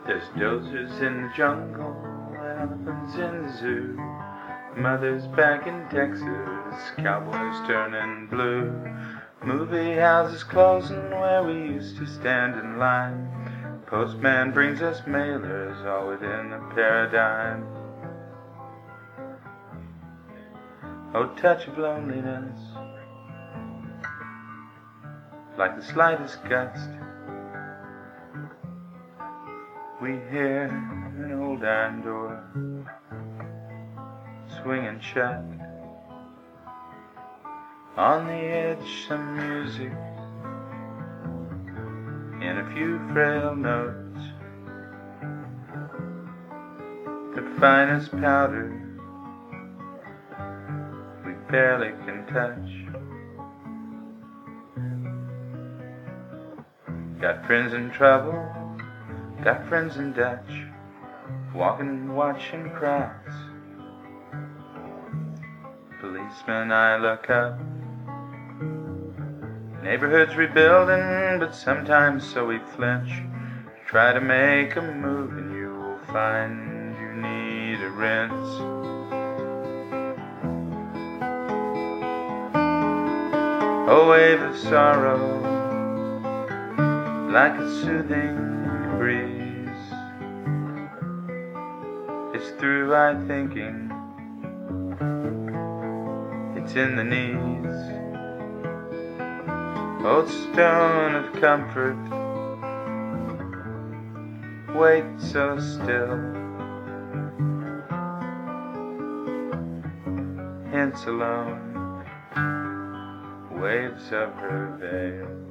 There's dozers in the jungle, elephants in the zoo, mothers back in Texas, cowboys turning blue, movie houses closing where we used to stand in line, postman brings us mailers all within a paradigm. Oh, touch of loneliness, like the slightest gust, we hear an old iron door swinging shut. On the edge some music in a few frail notes, the finest powder we barely can touch. Got friends in trouble, got friends in Dutch, walking, watching crowds. Policeman, I look up, neighborhood's rebuilding, but sometimes so we flinch. Try to make a move and you will find you need a rinse. A wave of sorrow, like a soothing breeze, it's through our thinking, it's in the knees. Old stone of comfort, wait so still, hints alone, waves of her veil.